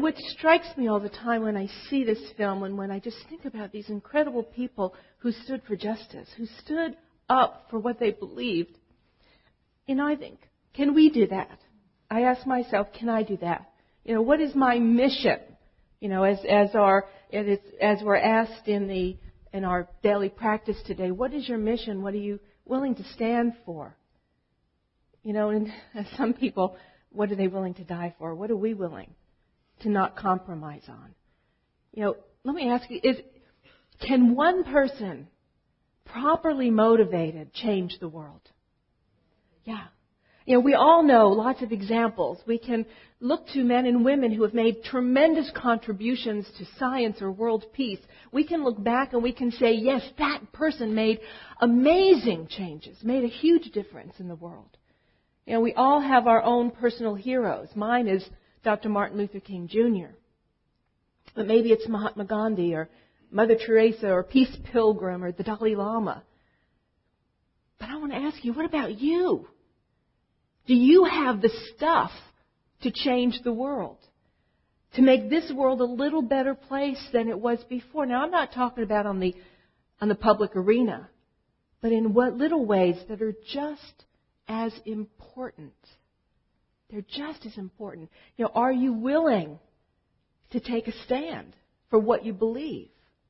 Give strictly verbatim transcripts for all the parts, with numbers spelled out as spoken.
what strikes me all the time when I see this film and when I just think about these incredible people who stood for justice, who stood up for what they believed, you know, I think, can we do that? I ask myself, can I do that? You know, what is my mission? You know, as as our as we're asked in the in our daily practice today, what is your mission? What are you willing to stand for? You know, and some people, what are they willing to die for? What are we willing to not compromise on? You know, let me ask you, is can one person properly motivated change the world? Yeah. You know, we all know lots of examples. We can look to men and women who have made tremendous contributions to science or world peace. We can look back and we can say, yes, that person made amazing changes, made a huge difference in the world. You know, we all have our own personal heroes. Mine is Doctor Martin Luther King Junior But maybe it's Mahatma Gandhi or Mother Teresa or Peace Pilgrim or the Dalai Lama. But I want to ask you, what about you? Do you have the stuff to change the world? To make this world a little better place than it was before? Now, I'm not talking about on the on the public arena, but in what little ways that are just as important. They're just as important. You know, are you willing to take a stand for what you believe?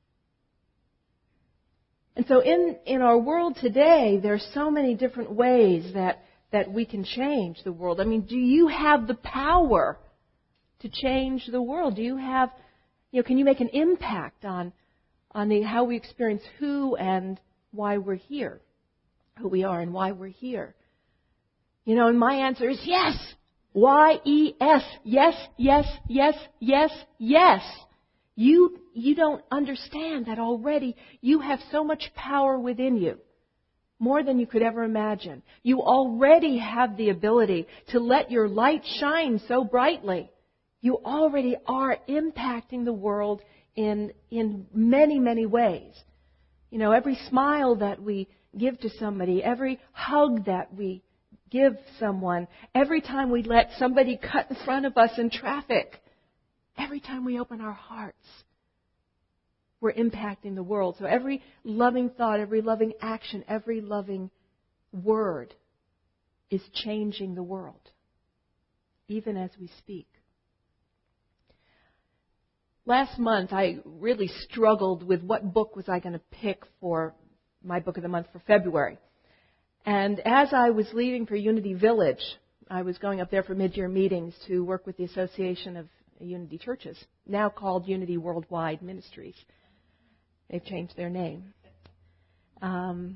And so in, in our world today, there are so many different ways that that we can change the world. I mean, do you have the power to change the world? Do you have, you know, can you make an impact on on the, how we experience who and why we're here, who we are and why we're here? You know, and my answer is yes. Y E S. Yes, yes, yes, yes, yes. You, you don't understand that already you have so much power within you. More than you could ever imagine. You already have the ability to let your light shine so brightly. You already are impacting the world in in many, many ways. You know, every smile that we give to somebody, every hug that we give someone, every time we let somebody cut in front of us in traffic, every time we open our hearts, we're impacting the world. So every loving thought, every loving action, every loving word is changing the world, even as we speak. Last month, I really struggled with what book was I going to pick for my book of the month for February. And as I was leaving for Unity Village, I was going up there for mid-year meetings to work with the Association of Unity Churches, now called Unity Worldwide Ministries. They've changed their name. Um,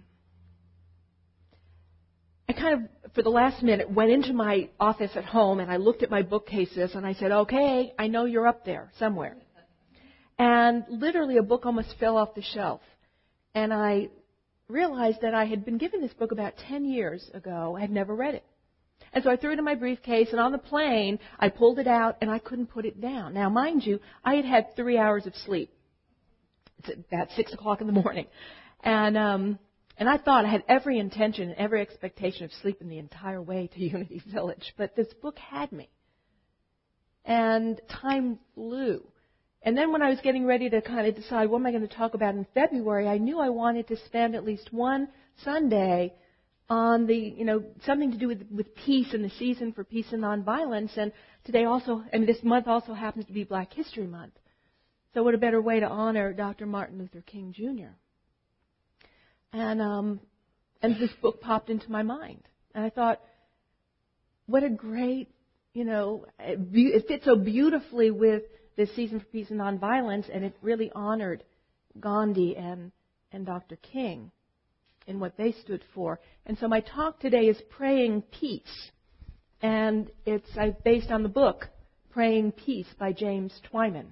I kind of, for the last minute, went into my office at home and I looked at my bookcases and I said, okay, I know you're up there somewhere. And literally a book almost fell off the shelf. And I realized that I had been given this book about ten years ago. I had never read it. And so I threw it in my briefcase, and on the plane, I pulled it out, and I couldn't put it down. Now, mind you, I had had three hours of sleep. It's about six o'clock in the morning. And um, and I thought I had every intention and every expectation of sleeping the entire way to Unity Village. But this book had me. And time flew. And then when I was getting ready to kind of decide what am I going to talk about in February, I knew I wanted to spend at least one Sunday on the, you know, something to do with, with peace and the season for peace and nonviolence. And today also, I mean, this month also happens to be Black History Month. So what a better way to honor Doctor Martin Luther King Junior And um, and this book popped into my mind. And I thought, what a great, you know, it fits so beautifully with this season for peace and nonviolence, and it really honored Gandhi and, and Doctor King in what they stood for. And so my talk today is Praying Peace. And it's based on the book, Praying Peace by James Twyman.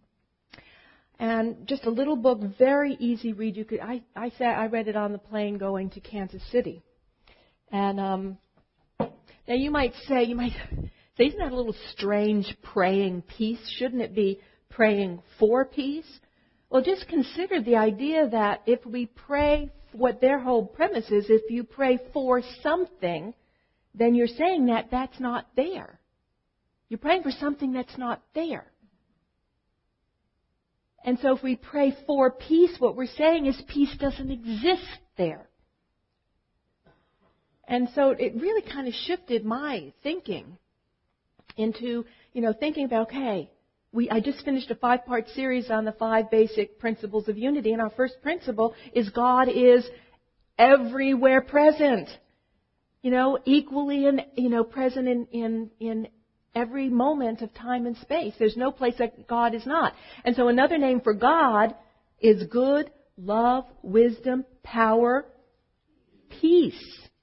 And just a little book, very easy read. You could I I sat I read it on the plane going to Kansas City. And um, now you might say you might say, isn't that a little strange, praying peace? Shouldn't it be praying for peace? Well, just consider the idea that if we pray, what their whole premise is, if you pray for something, then you're saying that that's not there. You're praying for something that's not there. And so if we pray for peace, what we're saying is peace doesn't exist there. And so it really kind of shifted my thinking into, you know, thinking about, okay, we, I just finished a five-part series on the five basic principles of unity, and our first principle is God is everywhere present. You know, equally and, you know, present in, in, in every moment of time and space. There's no place that God is not. And so another name for God is good, love, wisdom, power, peace.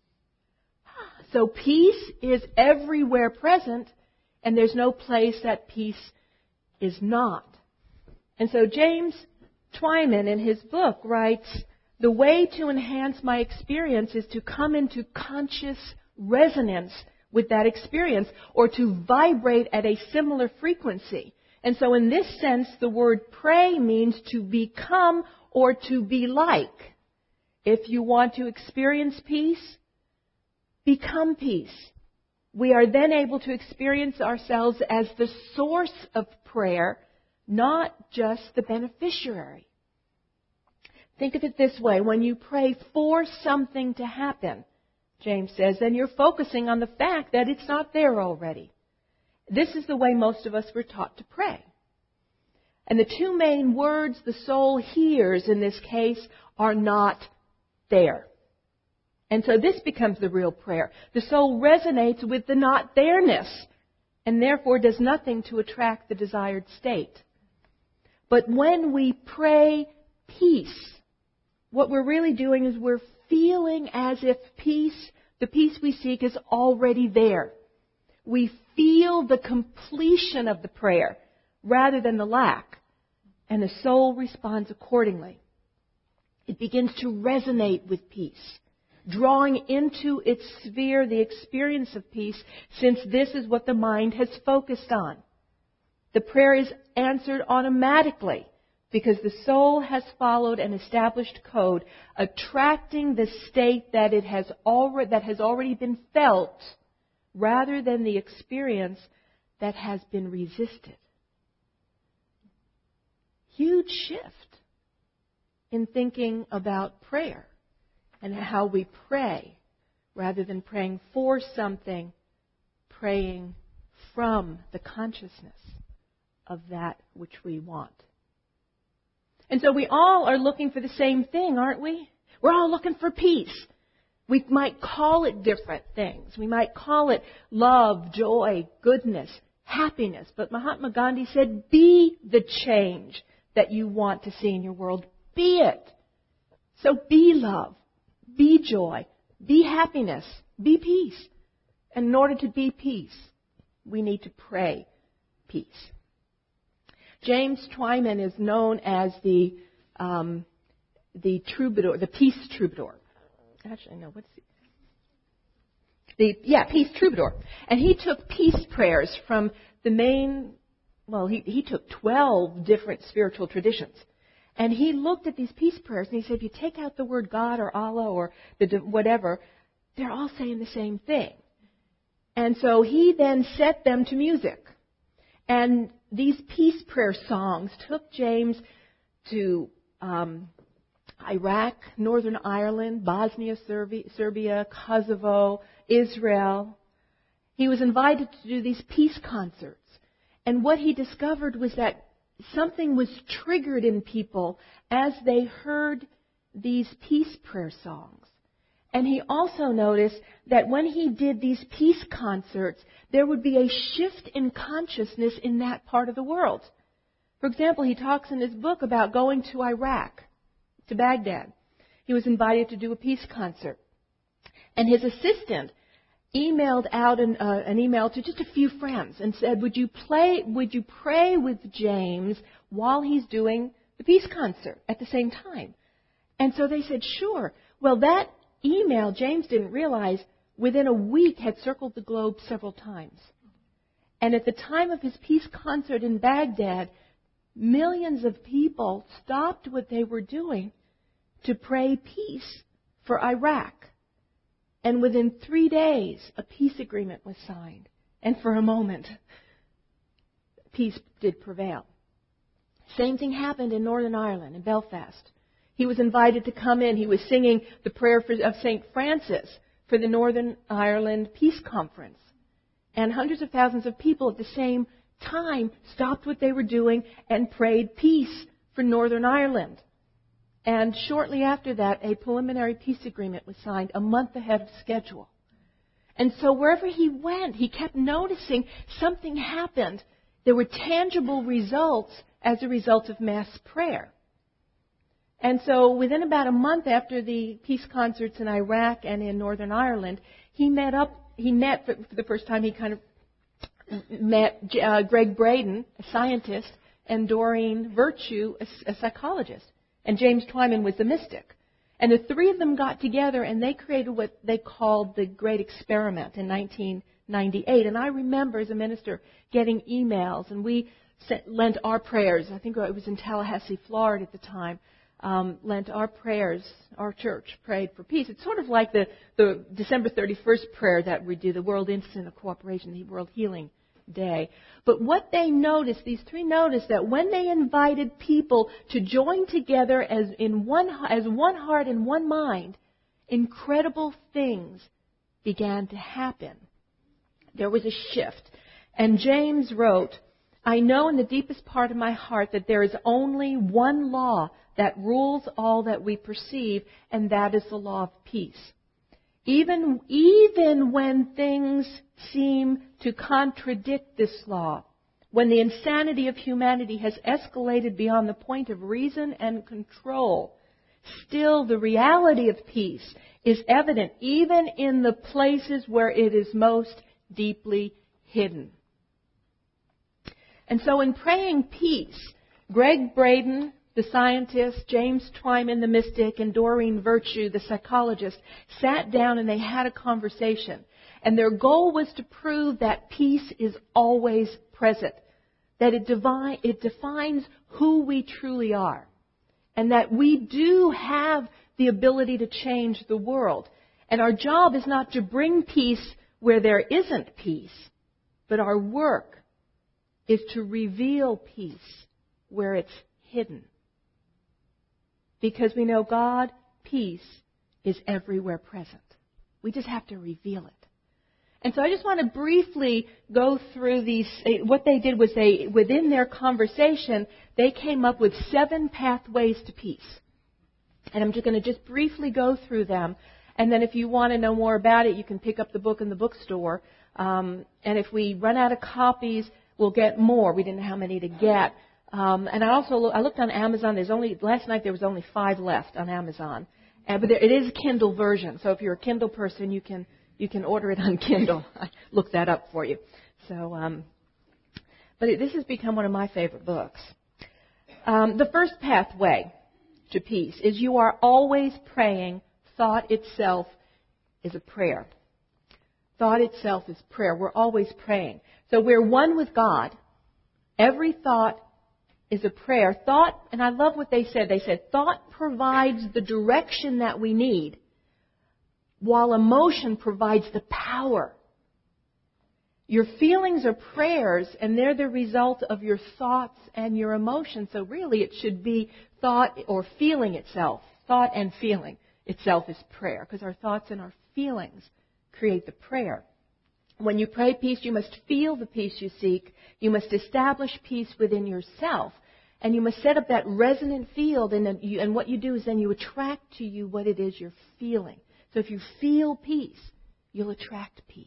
So peace is everywhere present, and there's no place that peace is not. And so James Twyman in his book writes, the way to enhance my experience is to come into conscious resonance with that experience, or to vibrate at a similar frequency. And so in this sense, the word pray means to become or to be like. If you want to experience peace, become peace. We are then able to experience ourselves as the source of prayer, not just the beneficiary. Think of it this way. When you pray for something to happen, James says, then you're focusing on the fact that it's not there already. This is the way most of us were taught to pray. And the two main words the soul hears in this case are not there. And so this becomes the real prayer. The soul resonates with the not there-ness and therefore does nothing to attract the desired state. But when we pray peace, what we're really doing is we're feeling as if peace, the peace we seek, is already there. We feel the completion of the prayer rather than the lack, and the soul responds accordingly. It begins to resonate with peace, drawing into its sphere the experience of peace, since this is what the mind has focused on. The prayer is answered automatically because the soul has followed an established code, attracting the state that it has already, that has already been felt, rather than the experience that has been resisted. Huge shift in thinking about prayer and how we pray, rather than praying for something, praying from the consciousness of that which we want. And so we all are looking for the same thing, aren't we? We're all looking for peace. We might call it different things. We might call it love, joy, goodness, happiness. But Mahatma Gandhi said, be the change that you want to see in your world. Be it. So be love, be joy, be happiness, be peace. And in order to be peace, we need to pray peace. James Twyman is known as the um, the troubadour, the peace troubadour. Actually, no, what's the, the yeah, peace troubadour. And he took peace prayers from the main, well, he, he took twelve different spiritual traditions. And he looked at these peace prayers and he said, if you take out the word God or Allah or the whatever, they're all saying the same thing. And so he then set them to music. And these peace prayer songs took James to um, Iraq, Northern Ireland, Bosnia, Serbia, Kosovo, Israel. He was invited to do these peace concerts. And what he discovered was that something was triggered in people as they heard these peace prayer songs. And he also noticed that when he did these peace concerts, there would be a shift in consciousness in that part of the world. For example, he talks in his book about going to Iraq, to Baghdad. He was invited to do a peace concert. And his assistant emailed out an, uh, an email to just a few friends and said, would you play, would you pray with James while he's doing the peace concert at the same time? And so they said, sure. Well, that email, James didn't realize, within a week had circled the globe several times. And at the time of his peace concert in Baghdad, millions of people stopped what they were doing to pray peace for Iraq. And within three days, a peace agreement was signed. And for a moment, peace did prevail. Same thing happened in Northern Ireland, in Belfast. He was invited to come in. He was singing the prayer for, of Saint Francis for the Northern Ireland Peace Conference. And hundreds of thousands of people at the same time stopped what they were doing and prayed peace for Northern Ireland. And shortly after that, a preliminary peace agreement was signed a month ahead of schedule. And so wherever he went, he kept noticing something happened. There were tangible results as a result of mass prayer. And so within about a month after the peace concerts in Iraq and in Northern Ireland, he met up, he met for, for the first time, he kind of met uh, Greg Braden, a scientist, and Doreen Virtue, a, a psychologist. And James Twyman was the mystic. And the three of them got together and they created what they called the Great Experiment in nineteen ninety-eight. And I remember as a minister getting emails, and we sent, lent our prayers. I think it was in Tallahassee, Florida at the time. Um, lent our prayers, our church prayed for peace. It's sort of like the, the December thirty-first prayer that we do, the World Institute of Cooperation, the World Healing Day. But what they noticed, these three noticed that when they invited people to join together as in one as one heart and one mind, incredible things began to happen. There was a shift. And James wrote, "I know in the deepest part of my heart that there is only one law that rules all that we perceive, and that is the law of peace. Even, even when things seem to contradict this law, when the insanity of humanity has escalated beyond the point of reason and control, still the reality of peace is evident even in the places where it is most deeply hidden." And so in praying peace, Greg Braden, the scientist, James Twyman, the mystic, and Doreen Virtue, the psychologist, sat down and they had a conversation. And their goal was to prove that peace is always present, that it, divine, it defines who we truly are, and that we do have the ability to change the world. And our job is not to bring peace where there isn't peace, but our work is to reveal peace where it's hidden. Because we know God, peace, is everywhere present. We just have to reveal it. And so I just want to briefly go through these. What they did was they, within their conversation, they came up with seven pathways to peace. And I'm just going to just briefly go through them. And then if you want to know more about it, you can pick up the book in the bookstore. Um, and if we run out of copies, we'll get more. We didn't know how many to get. Um, and I also look, I looked on Amazon. There's only last night there was only five left on Amazon, uh, but there, it is a Kindle version. So if you're a Kindle person, you can you can order it on Kindle. I looked that up for you. So, um, but it, this has become one of my favorite books. Um, the first pathway to peace is you are always praying. Thought itself is a prayer. Thought itself is prayer. We're always praying. So we're one with God. Every thought is a prayer. Thought, and I love what they said. They said, thought provides the direction that we need, while emotion provides the power. Your feelings are prayers, and they're the result of your thoughts and your emotions. So really, it should be thought or feeling itself. Thought and feeling itself is prayer, because our thoughts and our feelings create the prayer. When you pray peace, you must feel the peace you seek. You must establish peace within yourself. And you must set up that resonant field. And, then you, and what you do is then you attract to you what it is you're feeling. So if you feel peace, you'll attract peace.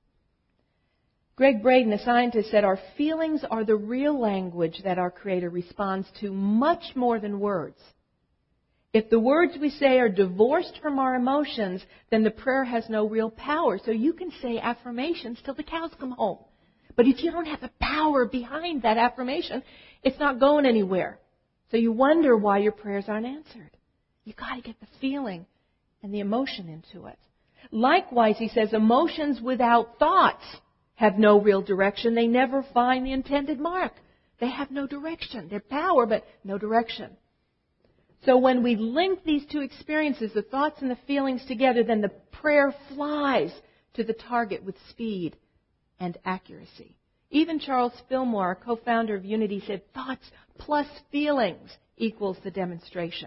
Greg Braden, a scientist, said our feelings are the real language that our Creator responds to much more than words. If the words we say are divorced from our emotions, then the prayer has no real power. So you can say affirmations till the cows come home. But if you don't have the power behind that affirmation, it's not going anywhere. So you wonder why your prayers aren't answered. You've got to get the feeling and the emotion into it. Likewise, he says, emotions without thoughts have no real direction. They never find the intended mark. They have no direction. They're power, but no direction. So when we link these two experiences, the thoughts and the feelings together, then the prayer flies to the target with speed and accuracy. Even Charles Fillmore, our co-founder of Unity, said thoughts plus feelings equals the demonstration.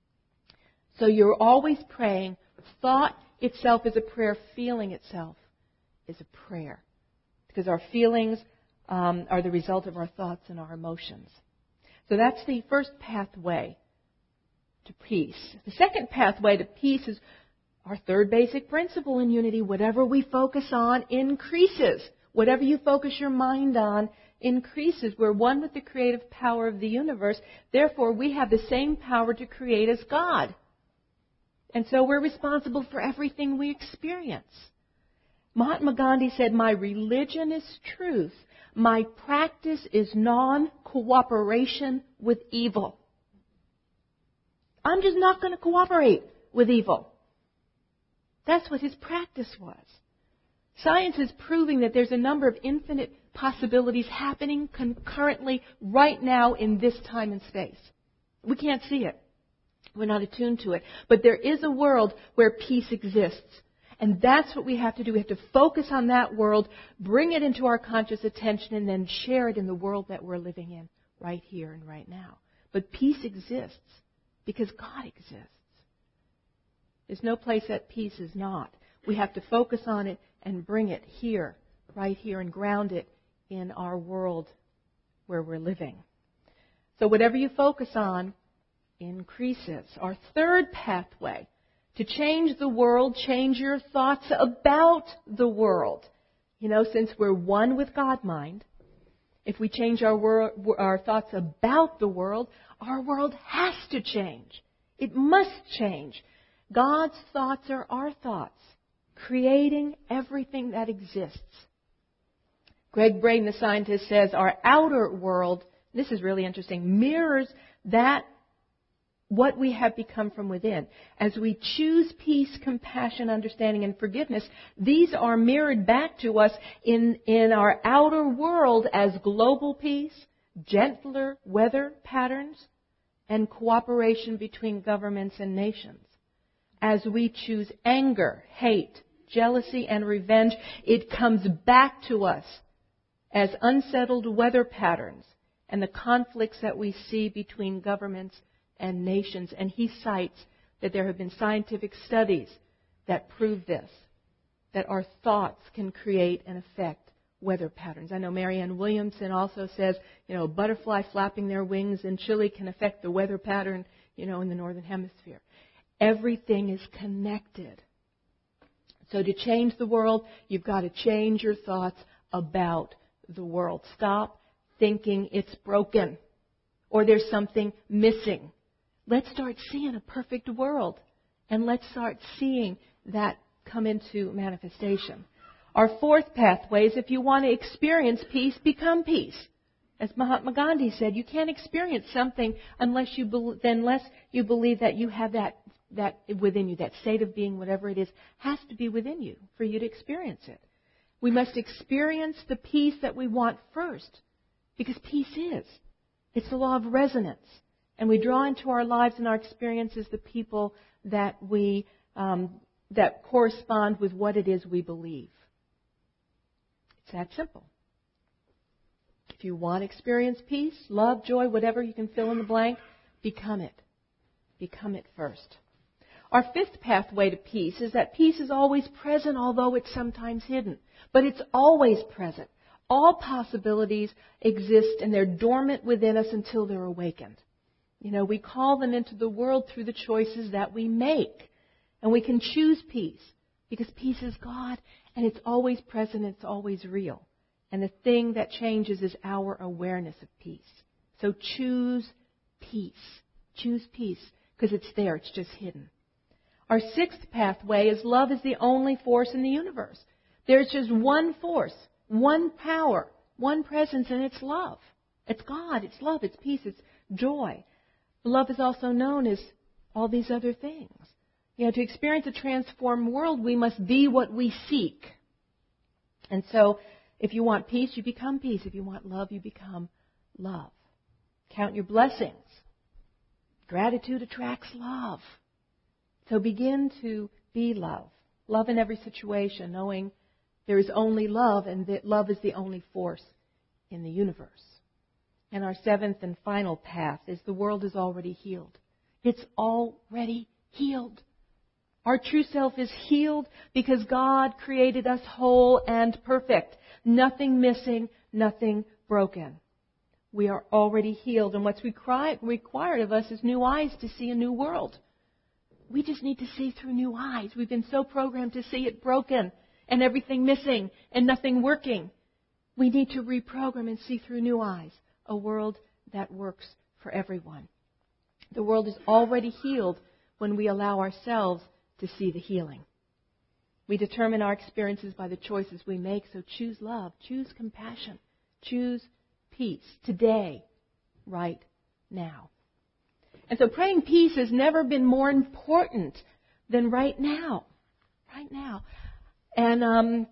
So you're always praying. Thought itself is a prayer. Feeling itself is a prayer. Because our feelings um, are the result of our thoughts and our emotions. So that's the first pathway to peace. The second pathway to peace is our third basic principle in Unity. Whatever we focus on increases. Whatever you focus your mind on increases. We're one with the creative power of the universe. Therefore, we have the same power to create as God. And so we're responsible for everything we experience. Mahatma Gandhi said, "My religion is truth. My practice is non-cooperation with evil." I'm just not going to cooperate with evil. That's what his practice was. Science is proving that there's a number of infinite possibilities happening concurrently right now in this time and space. We can't see it. We're not attuned to it. But there is a world where peace exists. And that's what we have to do. We have to focus on that world, bring it into our conscious attention, and then share it in the world that we're living in right here and right now. But peace exists because God exists. There's no place that peace is not. We have to focus on it and bring it here, right here, and ground it in our world where we're living. So whatever you focus on increases. Our third pathway to change the world, change your thoughts about the world. You know, since we're one with God mind, if we change our, wor- our thoughts about the world, our world has to change. It must change. God's thoughts are our thoughts, creating everything that exists. Greg Braden, the scientist, says our outer world, this is really interesting, mirrors that what we have become from within. As we choose peace, compassion, understanding, and forgiveness, these are mirrored back to us in, in our outer world as global peace, gentler weather patterns, and cooperation between governments and nations. As we choose anger, hate, jealousy, and revenge, it comes back to us as unsettled weather patterns and the conflicts that we see between governments and nations. And he cites that there have been scientific studies that prove this, that our thoughts can create and affect weather patterns. I know Marianne Williamson also says, you know, a butterfly flapping their wings in Chile can affect the weather pattern, you know, in the northern hemisphere. Everything is connected. So to change the world, you've got to change your thoughts about the world. Stop thinking it's broken or there's something missing. Let's start seeing a perfect world, and let's start seeing that come into manifestation. Our fourth pathway is if you want to experience peace, become peace. As Mahatma Gandhi said, you can't experience something unless you be- unless you believe that you have that that within you, that state of being, whatever it is, has to be within you for you to experience it. We must experience the peace that we want first, because peace is. It's the law of resonance. And we draw into our lives and our experiences the people that we um, that correspond with what it is we believe. It's that simple. If you want to experience peace, love, joy, whatever you can fill in the blank, become it. Become it first. Our fifth pathway to peace is that peace is always present, although it's sometimes hidden. But it's always present. All possibilities exist, and they're dormant within us until they're awakened. You know, we call them into the world through the choices that we make. And we can choose peace, because peace is God, and it's always present, it's always real. And the thing that changes is our awareness of peace. So choose peace. Choose peace, because it's there, it's just hidden. Our sixth pathway is love is the only force in the universe. There's just one force, one power, one presence, and it's love. It's God, it's love, it's peace, it's joy. Love is also known as all these other things. You know, to experience a transformed world, we must be what we seek. And so, if you want peace, you become peace. If you want love, you become love. Count your blessings. Gratitude attracts love. So begin to be love. Love in every situation, knowing there is only love, and that love is the only force in the universe. And our seventh and final path is the world is already healed. It's already healed. Our true self is healed because God created us whole and perfect. Nothing missing, nothing broken. We are already healed. And what's required of us is new eyes to see a new world. We just need to see through new eyes. We've been so programmed to see it broken and everything missing and nothing working. We need to reprogram and see through new eyes a world that works for everyone. The world is already healed when we allow ourselves to see the healing. We determine our experiences by the choices we make, so choose love, choose compassion, choose peace today, right now. And so praying peace has never been more important than right now. Right now. And um,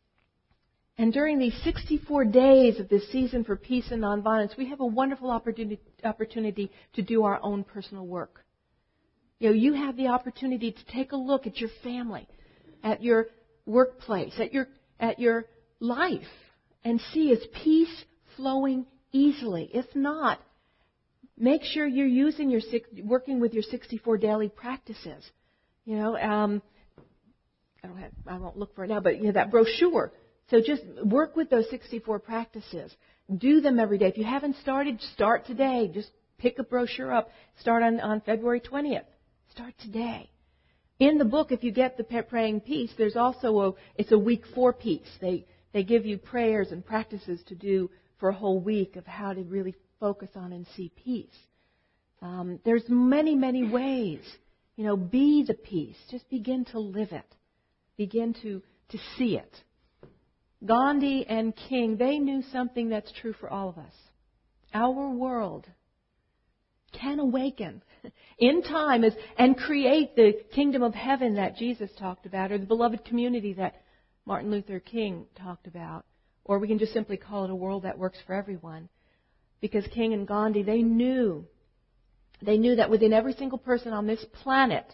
and during these sixty-four days of this season for peace and nonviolence, we have a wonderful opportunity, opportunity to do our own personal work. You know, you have the opportunity to take a look at your family, at your workplace, at your at your life, and see is peace flowing easily. If not, make sure you're using your working with your sixty-four daily practices. You know, um, I don't have, I won't look for it now, but you know that brochure. So just work with those sixty-four practices. Do them every day. If you haven't started, start today. Just pick a brochure up. Start on, on February twentieth. Start today. In the book, if you get the Praying Peace, there's also a, it's a week four piece. They, they give you prayers and practices to do for a whole week of how to really focus on and see peace. Um, there's many, many ways. You know, be the peace. Just begin to live it. Begin to, to see it. Gandhi and King, they knew something that's true for all of us. Our world can awaken in time as, and create the kingdom of heaven that Jesus talked about, or the beloved community that Martin Luther King talked about. Or we can just simply call it a world that works for everyone. Because King and Gandhi, they knew, they knew that within every single person on this planet,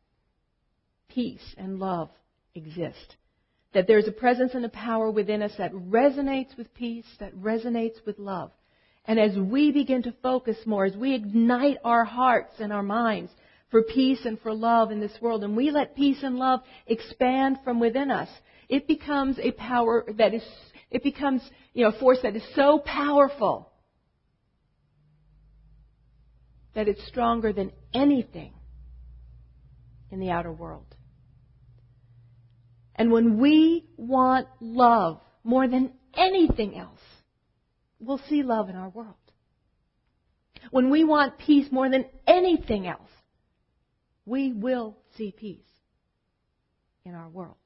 peace and love exist. That there's a presence and a power within us that resonates with peace, that resonates with love. And as we begin to focus more, as we ignite our hearts and our minds for peace and for love in this world, and we let peace and love expand from within us, it becomes a power that is, it becomes, you know, a force that is so powerful that it's stronger than anything in the outer world. And when we want love more than anything else, we'll see love in our world. When we want peace more than anything else, we will see peace in our world.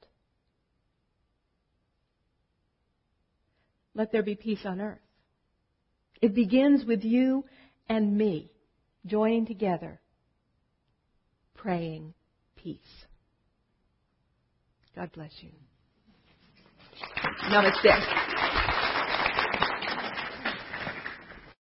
Let there be peace on earth. It begins with you and me joining together, praying peace. God bless you. Namaste.